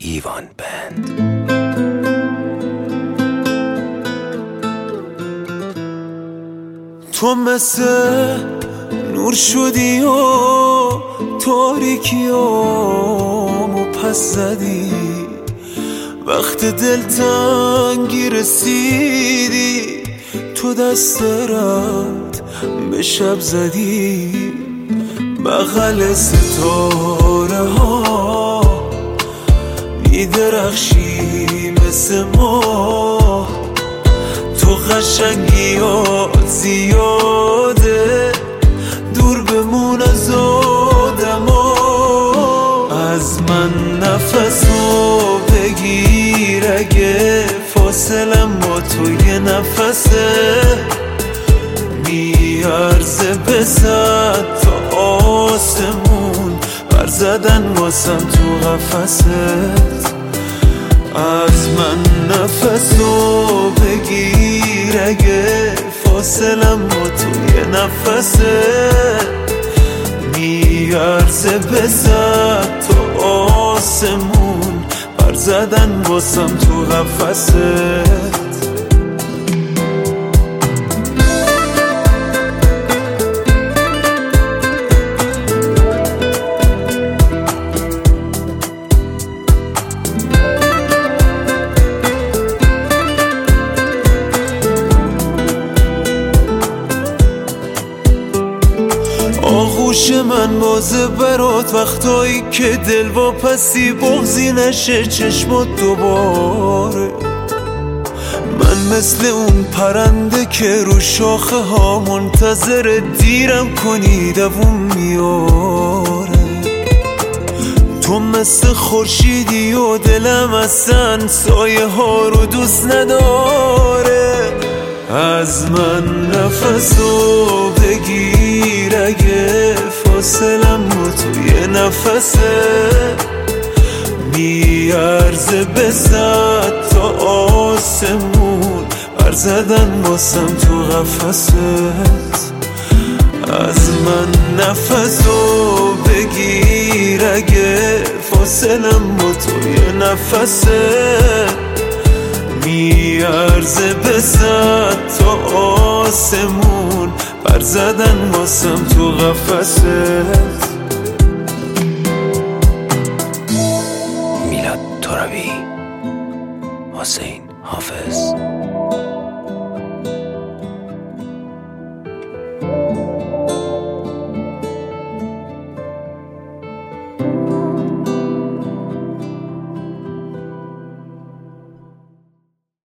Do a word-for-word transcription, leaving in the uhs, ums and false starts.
ایوان بند. تو مثل نور شدی و تاریکیامو پس زدی، وقت دلتنگی رسیدی تو دست رد به شب زدی. بغل ستاره ها بیدرخشی مثل ما، تو قشنگیات زیاده دور بمون از آدما. از من نفسو بگیر اگه فاصلم با تو یه نفسه، میارزه به صد تا آسمون بر زدن واسم تو قفست. از من نفسو بگیر اگه فاصلم با تو یه نفسه، میارزه به صد تا آسمون بر زدن واسم تو قفست. آغوش من بازه برات وقتایی که دل واپسی بغضی نشه چشمات دوباره. من مثل اون پرنده که رو شاخه ها منتظر دیرم کنی دووم میاره. تو مثل خورشیدی و دلم اصلا سایه ها رو دوست نداره. از من نفسو بگیر اگه فاصلم با تو یه نفسه، میارزه به صد تا آسمون بر زدن واسم تو قفست. از من نفسو بگیر اگه فاصلم با تو یه نفسه، میارزه به صد تا آسمون بر زدن واسم تو قفست. میلاد ترابی، حسین حافظ.